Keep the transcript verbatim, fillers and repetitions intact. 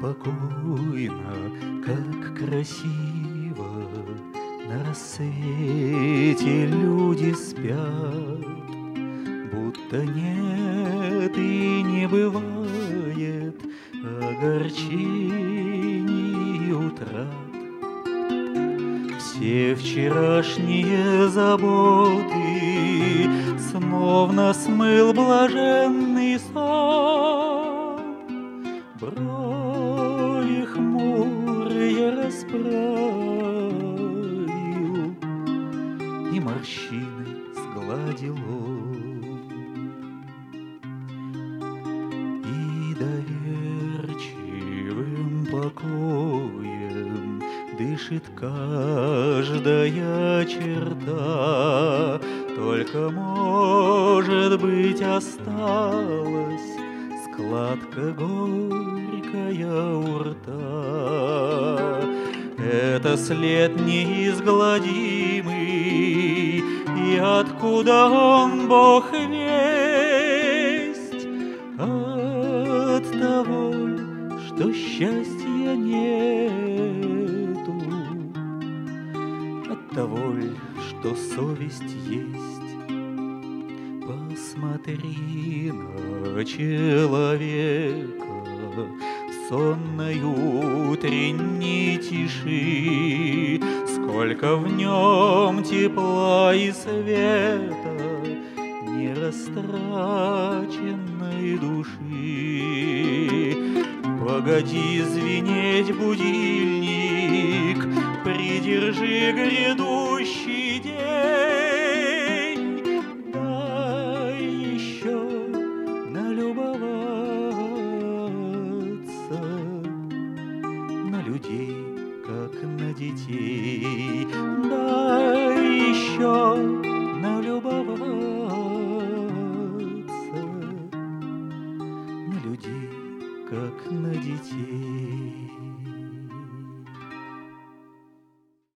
спокойно, как красиво на рассвете люди спят, будто нет и не бывает огорчений и утрат. Все вчерашние заботы словно смыл блаженный сон. Брови хмурые расправил и морщины сгладил он. И доверчивым покоем дышит каждая черта, только, может быть, осталась складка горькая у рта. Это след неизгладимый, и откуда он, Бог весть? От того, что счастья нету, от того ль, что совесть есть. Посмотри на человека в сонной утренней тиши, сколько в нем тепла и света нерастраченной души. Погоди звенеть будильник, придержи грядущий день, дай еще налюбоваться на людей, как на детей, дай еще налюбоваться на людей, как на детей.